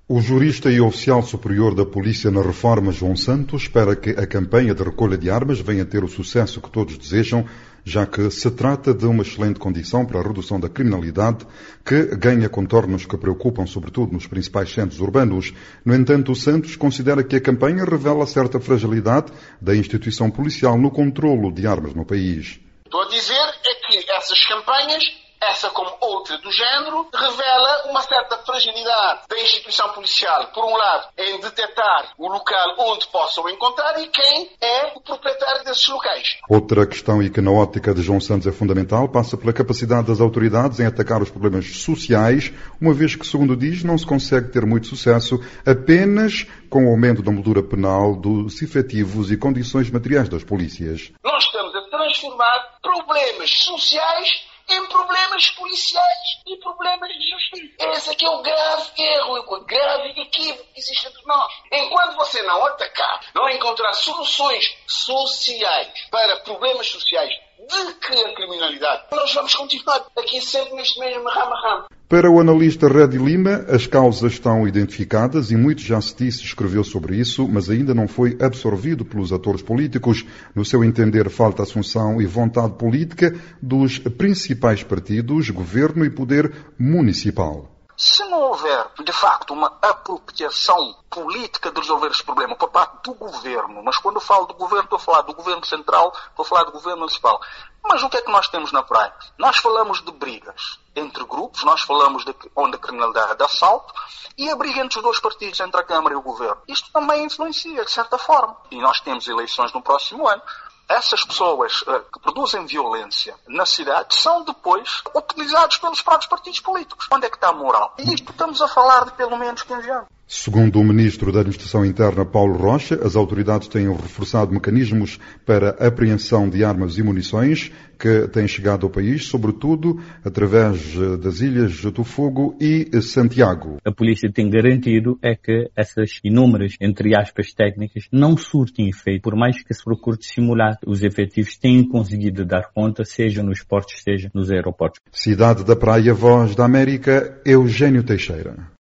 O jurista e oficial superior da Polícia na Reforma, João Santos, espera que a campanha de recolha de armas venha a ter o sucesso que todos desejam, já que se trata de uma excelente condição para a redução da criminalidade, que ganha contornos que preocupam sobretudo nos principais centros urbanos. No entanto, o Santos considera que a campanha revela certa fragilidade da instituição policial no controlo de armas no país. Estou a dizer é que essas campanhas, essa como outra do género, revela uma certa fragilidade da instituição policial, por um lado, em detectar o local onde possam encontrar e quem é o proprietário desses locais. Outra questão, e que na ótica de João Santos é fundamental, passa pela capacidade das autoridades em atacar os problemas sociais, uma vez que, segundo diz, não se consegue ter muito sucesso apenas com o aumento da moldura penal dos efetivos e condições materiais das polícias. Nós estamos a transformar problemas sociais em problemas policiais e problemas de justiça. Esse aqui é o grave erro, o grave equívoco que existe entre nós. Enquanto você não atacar, não encontrar soluções sociais para problemas sociais de que a criminalidade, nós vamos continuar aqui sempre neste mesmo ramo. Para o analista Redi Lima, as causas estão identificadas e muito já se disse e escreveu sobre isso, mas ainda não foi absorvido pelos atores políticos. No seu entender, falta assunção e vontade política dos principais partidos, governo e poder municipal. Se não houver, de facto, uma apropriação política de resolver este problema por parte do governo, mas quando eu falo do governo, estou a falar do governo central, estou a falar do governo municipal. Mas o que é que nós temos na praia? Nós falamos de brigas entre grupos, nós falamos de onde a criminalidade é de assalto e a briga entre os dois partidos, entre a Câmara e o governo. Isto também influencia, de certa forma. E nós temos eleições no próximo ano. Essas pessoas que produzem violência na cidade são depois utilizados pelos próprios partidos políticos. Onde é que está a moral? E isto estamos a falar de pelo menos 15 anos. Segundo o Ministro da Administração Interna, Paulo Rocha, as autoridades têm reforçado mecanismos para a apreensão de armas e munições que têm chegado ao país, sobretudo através das Ilhas do Fogo e Santiago. A polícia tem garantido é que essas inúmeras, entre aspas, técnicas não surtem efeito, por mais que se procure simular. Os efetivos têm conseguido dar conta, seja nos portos, seja nos aeroportos. Cidade da Praia, Voz da América, Eugênio Teixeira.